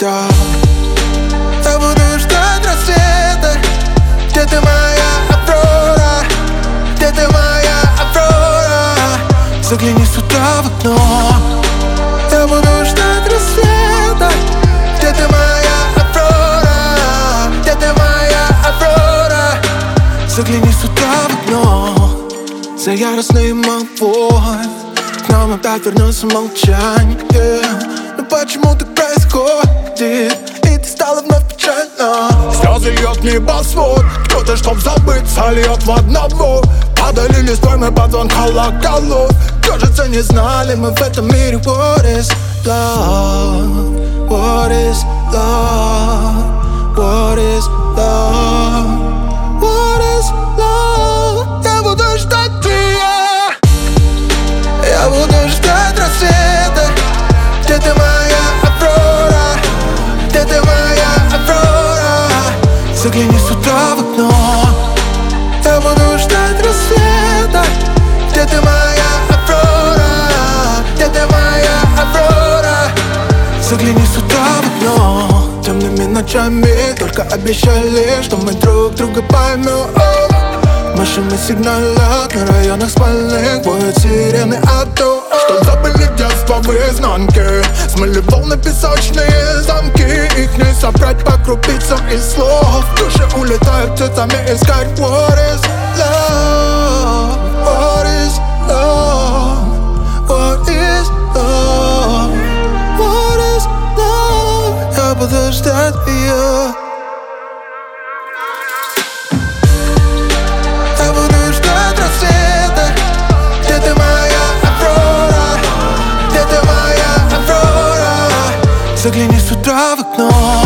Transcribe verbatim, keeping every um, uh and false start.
да. Я буду ждать рассвета. Где ты, моя Аврора? Где ты, моя Аврора? Загляни сюда в окно. Я буду ждать рассвета. Где ты, моя Аврора? Где ты, моя Аврора? Загляни сюда в окно. За яростный мой к нам опять вернулся молчание, yeah. Но почему так происходит? И ты стала вновь печально. Слезы льет небосвод. Кто-то, чтоб забыться, льет в одного. Падали листвой мы под звон колоколов. Кажется, не знали мы в этом мире. What is love? What is love? What is love? What is love? Я буду ждать тебя. Я буду ждать рассвета. Где ты, моя Аврора? Где ты, моя Аврора? Загляни сюда в окно. Я буду ждать рассвета. Где ты, моя Аврора? Где ты, моя Аврора? Загляни сюда в окно. Темными ночами только обещали, что мы друг друга поймем. Машины сигналят на районах спальных, воют сирены АТО. Что забыли детство в изнанке. Смыли волны песочные замки. Их не собрать по крупицам из слов. Души улетают птицами искать. What is love? What is love? What is love? What is love? Я буду ждать ее. Я буду ждать рассвета. Где ты, моя Аврора? Где ты, моя Аврора? Загляни сюда в окно.